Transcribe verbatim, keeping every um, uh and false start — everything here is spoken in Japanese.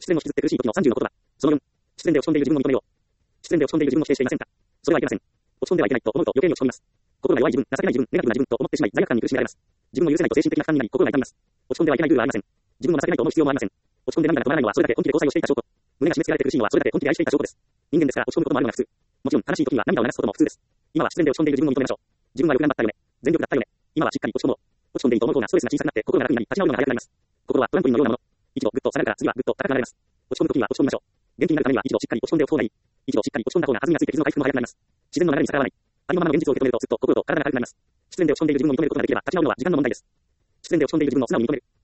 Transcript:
失恋を引きずって苦しい時のさんじゅうの言葉。そのよん、失恋で落ち込んでいる自分を認めよう。失恋で落ち込んでいる自分を否定していませんか？それはいけません。落ち込んではいけないと思うと余計に落ち込みます。心が弱い自分、情けない自分、ネガティブな自分と思ってしまい、罪悪感に苦しめられます。自分を許せないと精神的な負担になり、心が痛みます。落ち込んではいけない理由はありません。自分を情けないと思う必要もありません。落ち込んで涙が止まらないのはそれだけ本気で交際をしていた証拠。胸が締め付けられて苦しいのはそれだけ本気で愛していた証拠です。人間ですから落ち込むこともあるのが普通。もちろん悲しい時には涙を流すことも普通です。今は失恋で落ち込んでいる自分を認めましょう。自分はよく頑張ったよね。全力だったよね。今はしっかり落ち込もう。落ち込んでいいと思う方がストレスが小さくなって心が楽になり立ち直るのが早くなります。心はトランポリンのようなもの。一度ぐっと下がるから次はぐっと高くなれます。落ち込む時には落ち込みましょう。元気になるためには一度しっかり落ち込んでおく方がいい。一度しっかり落ち込んだ方が弾みがついて傷の回復も早くなります。自然の流れに逆らわない。ありのままの現実を受け止めるとずっと心と体が軽くなります。失恋で落ち込んでいる自分を認めることができれば立ち直るのは時間の問題です。失恋で落ち込んでいる自分を素直に認める。